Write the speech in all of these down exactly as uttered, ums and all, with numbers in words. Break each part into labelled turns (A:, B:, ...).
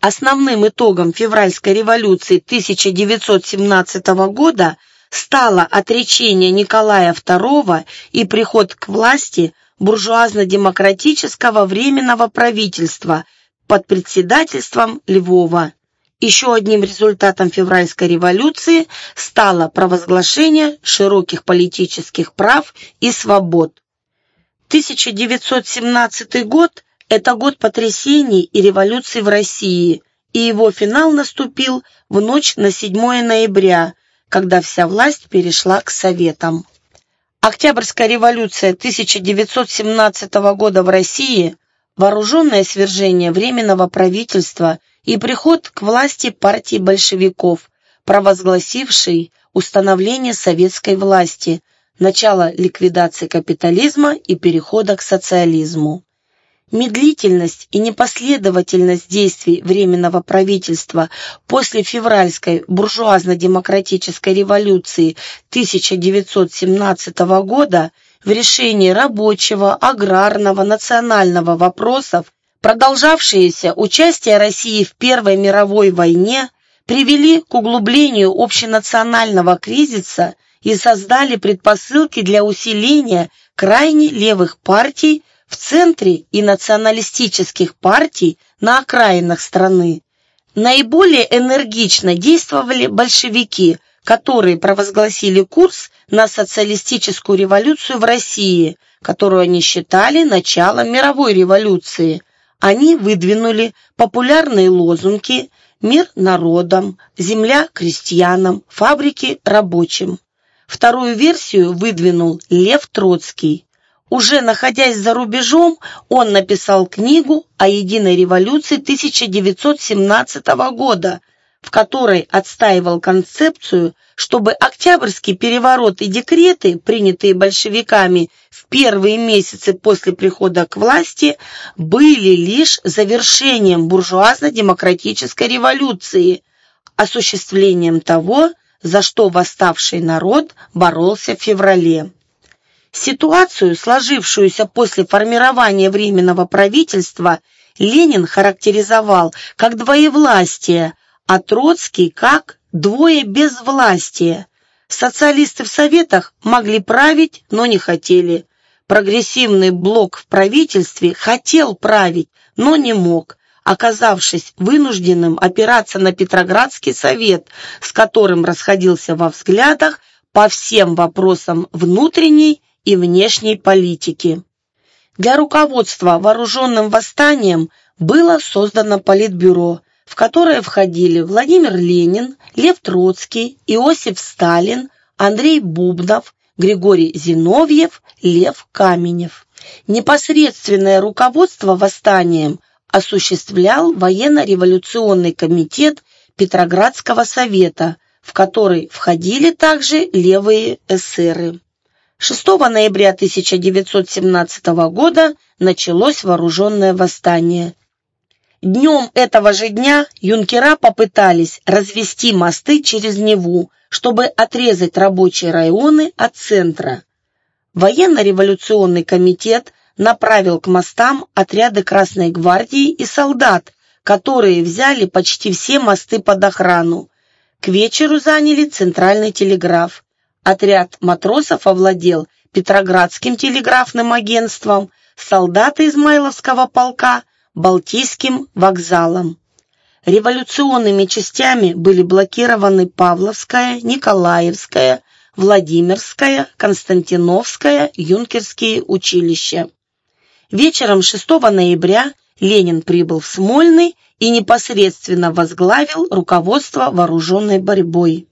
A: Основным итогом февральской революции тысяча девятьсот семнадцатого года стало отречение Николая второго и приход к власти буржуазно-демократического временного правительства под председательством Львова. Еще одним результатом февральской революции стало провозглашение широких политических прав и свобод. тысяча девятьсот семнадцатый год – это год потрясений и революций в России, и его финал наступил в ночь на седьмое ноября, когда вся власть перешла к Советам. Октябрьская революция тысяча девятьсот семнадцатого года в России, вооруженное свержение Временного правительства и приход к власти партии большевиков, провозгласившей установление советской власти, начало ликвидации капитализма и перехода к социализму. Медлительность и непоследовательность действий Временного правительства после февральской буржуазно-демократической революции тысяча девятьсот семнадцатого года в решении рабочего, аграрного, национального вопросов, продолжавшееся участие России в Первой мировой войне, привели к углублению общенационального кризиса и создали предпосылки для усиления крайне левых партий в центре и националистических партий на окраинах страны. Наиболее энергично действовали большевики, которые провозгласили курс на социалистическую революцию в России, которую они считали началом мировой революции. Они выдвинули популярные лозунги «Мир народам», «Земля крестьянам», «Фабрики рабочим». Вторую версию выдвинул Лев Троцкий. Уже находясь за рубежом, он написал книгу о единой революции тысяча девятьсот семнадцатого года, в которой отстаивал концепцию, чтобы Октябрьский переворот и декреты, принятые большевиками в первые месяцы после прихода к власти, были лишь завершением буржуазно-демократической революции, осуществлением того, за что восставший народ боролся в феврале. Ситуацию, сложившуюся после формирования Временного правительства, Ленин характеризовал как двоевластие, а Троцкий как двоебезвластие. Социалисты в Советах могли править, но не хотели. Прогрессивный блок в правительстве хотел править, но не мог, оказавшись вынужденным опираться на Петроградский совет, с которым расходился во взглядах по всем вопросам внутренней и внешней политики. Для руководства вооруженным восстанием было создано Политбюро, в которое входили Владимир Ленин, Лев Троцкий, Иосиф Сталин, Андрей Бубнов, Григорий Зиновьев, Лев Каменев. Непосредственное руководство восстанием осуществлял военно-революционный комитет Петроградского совета, в который входили также левые эсеры. шестого ноября тысяча девятьсот семнадцатого года началось вооруженное восстание. Днем этого же дня юнкера попытались развести мосты через Неву, чтобы отрезать рабочие районы от центра. Военно-революционный комитет направил к мостам отряды Красной гвардии и солдат, которые взяли почти все мосты под охрану. К вечеру заняли центральный телеграф. Отряд матросов овладел Петроградским телеграфным агентством, солдаты Измайловского полка – Балтийским вокзалом. Революционными частями были блокированы Павловская, Николаевская, Владимирская, Константиновская, юнкерские училища. Вечером шестого ноября Ленин прибыл в Смольный и непосредственно возглавил руководство вооруженной борьбой.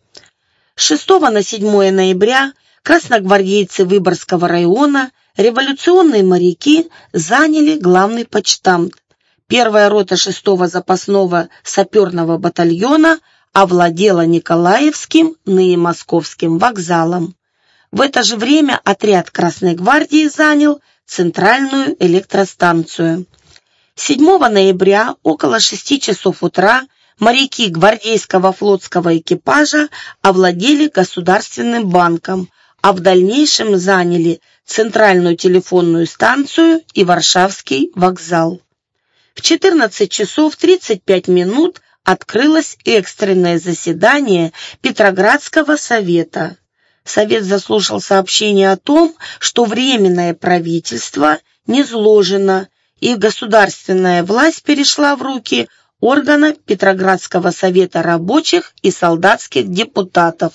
A: С шестого на седьмое ноября красногвардейцы Выборгского района, революционные моряки заняли главный почтамт. Первая рота шестого запасного саперного батальона овладела Николаевским, ныне Московским вокзалом. В это же время отряд Красной гвардии занял центральную электростанцию. седьмого ноября около шести часов утра моряки гвардейского флотского экипажа овладели Государственным банком, а в дальнейшем заняли центральную телефонную станцию и Варшавский вокзал. В В четырнадцать часов тридцать пять минут открылось экстренное заседание Петроградского совета. Совет заслушал сообщение о том, что Временное правительство низложено, и государственная власть перешла в руки органа Петроградского совета рабочих и солдатских депутатов.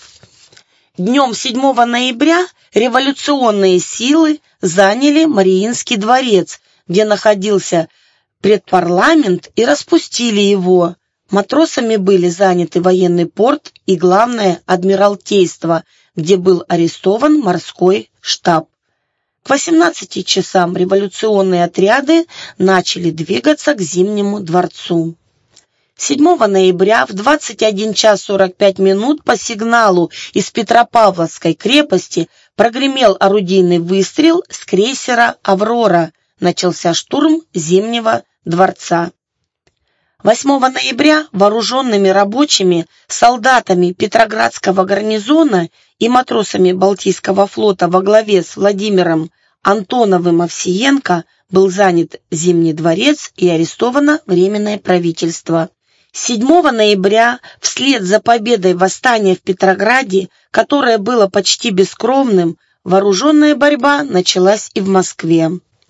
A: Днем седьмого ноября революционные силы заняли Мариинский дворец, где находился предпарламент, и распустили его. Матросами были заняты военный порт и главное адмиралтейство, где был арестован морской штаб. К восемнадцати часам революционные отряды начали двигаться к Зимнему дворцу. седьмого ноября в двадцать один час сорок пять минут по сигналу из Петропавловской крепости прогремел орудийный выстрел с крейсера «Аврора». Начался штурм Зимнего дворца. восьмого ноября вооруженными рабочими, солдатами Петроградского гарнизона и матросами Балтийского флота во главе с Владимиром Антоновым-Овсиенко был занят Зимний дворец и арестовано Временное правительство. седьмого ноября, вслед за победой восстания в Петрограде, которое было почти бескровным, вооруженная борьба началась и в Москве.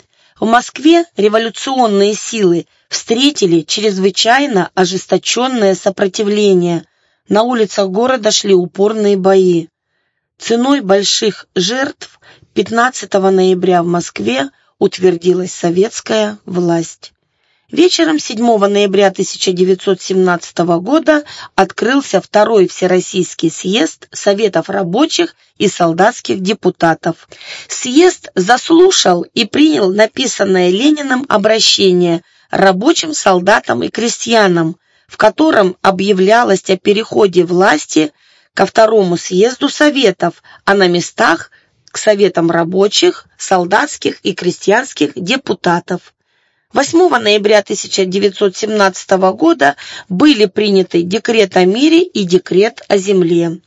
A: В Москве революционные силы встретили чрезвычайно ожесточенное сопротивление. На улицах города шли упорные бои. Ценой больших жертв пятнадцатого ноября в Москве утвердилась советская власть. Вечером седьмого ноября тысяча девятьсот семнадцатого года открылся второй Всероссийский съезд Советов рабочих и солдатских депутатов. Съезд заслушал и принял написанное Лениным обращение рабочим, солдатам и крестьянам, в котором объявлялось о переходе власти ко второму съезду Советов, а на местах к Советам рабочих, солдатских и крестьянских депутатов. восьмого ноября тысяча девятьсот семнадцатого года были приняты декрет о мире и декрет о земле.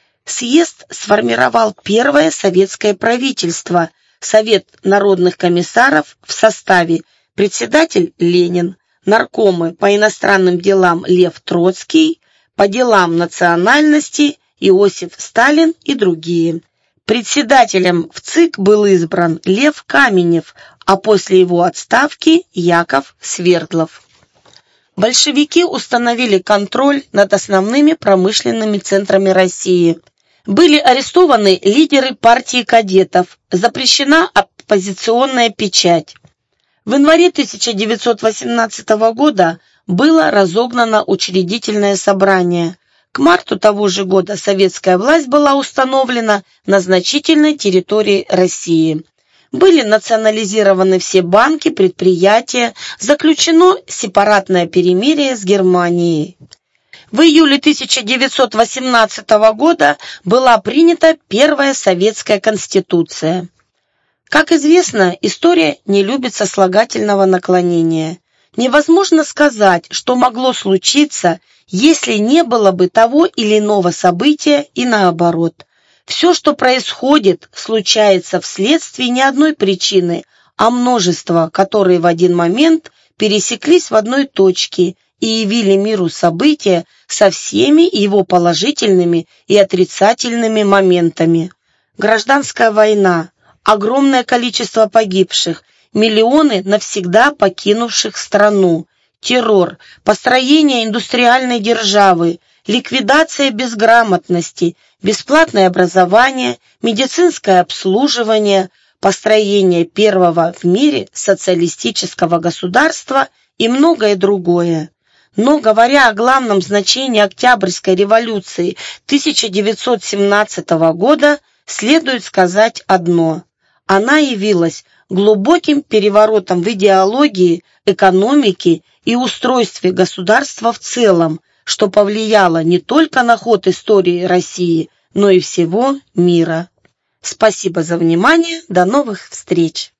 A: Съезд сформировал первое советское правительство, Совет народных комиссаров в составе председатель Ленин, наркомы по иностранным делам Лев Троцкий, по делам национальности Иосиф Сталин и другие. Председателем в ЦИК был избран Лев Каменев, а после его отставки Яков Свердлов. Большевики установили контроль над основными промышленными центрами России. Были арестованы лидеры партии кадетов, запрещена оппозиционная печать. В январе тысяча девятьсот восемнадцатого года было разогнано учредительное собрание. К марту того же года советская власть была установлена на значительной территории России. Были национализированы все банки, предприятия, заключено сепаратное перемирие с Германией. В июле тысяча девятьсот восемнадцатого года была принята первая советская конституция. Как известно, история не любит сослагательного наклонения. Невозможно сказать, что могло случиться, если не было бы того или иного события, и наоборот. Все, что происходит, случается вследствие не одной причины, а множества, которые в один момент пересеклись в одной точке и явили миру события со всеми его положительными и отрицательными моментами. Гражданская война, огромное количество погибших, миллионы навсегда покинувших страну, террор, построение индустриальной державы, ликвидация безграмотности, бесплатное образование, медицинское обслуживание, построение первого в мире социалистического государства и многое другое. Но, говоря о главном значении Октябрьской революции тысяча девятьсот семнадцатого года, следует сказать одно. Она явилась глубоким переворотом в идеологии, экономике и устройстве государства в целом, что повлияло не только на ход истории России, но и всего мира. Спасибо за внимание. До новых встреч!